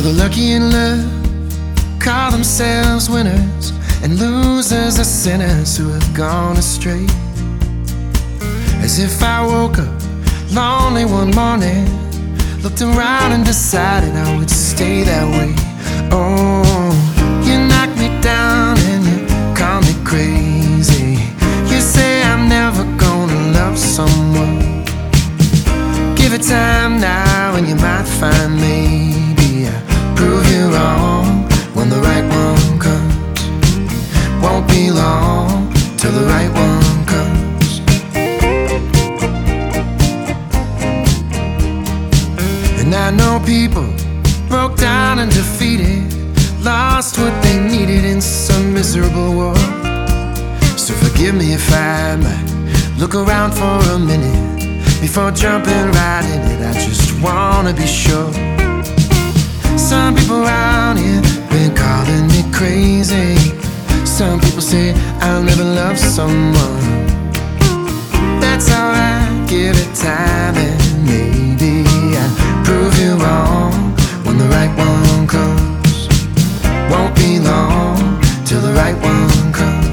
Well, the lucky in love call themselves winners, and losers are sinners who have gone astray. As if I woke up lonely one morning, looked around and decided I would stay that way. Oh, you knock me down and you call me crazy. You say I'm never gonna love someone. Give it time now and you might find maybe I prove you wrong when the right one comes. Won't be long till the right one comes. And I know people broke down and defeated, lost what they needed in some miserable war. So forgive me if I might look around for a minute before jumping right in it. I just wanna be sure. Some people around here been calling me crazy. Some people say I'll never love someone. That's alright, give it time and maybe I'll prove you wrong when the right one comes. Won't be long till the right one comes.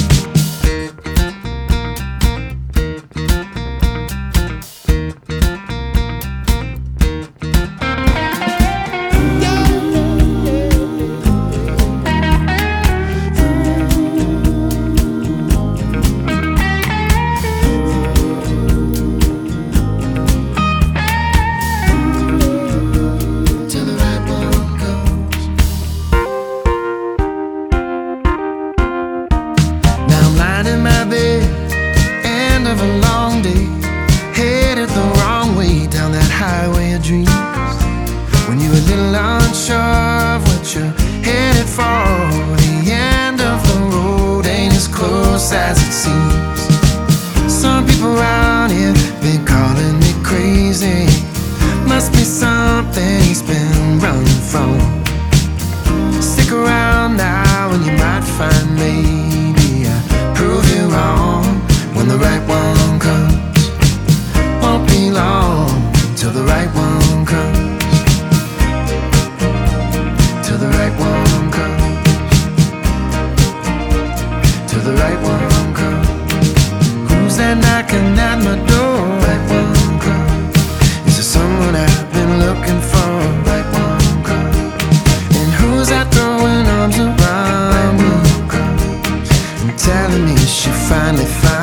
In my bed, end of a long day, headed the wrong way down that highway of dreams. When you're a little unsure of what you're headed for, the end of the road ain't as close as it seems. Some people around here been calling me crazy. Must be something he's been running from. Stick around now and you might find maybe I prove you wrong when the right one comes. Won't be long till the right one comes. Till the right one comes. Till the right one comes. Who's that knocking at my door? Right one comes. Is there someone I've been looking for? Right one comes. And who's that throwing arms around me, telling me she finally found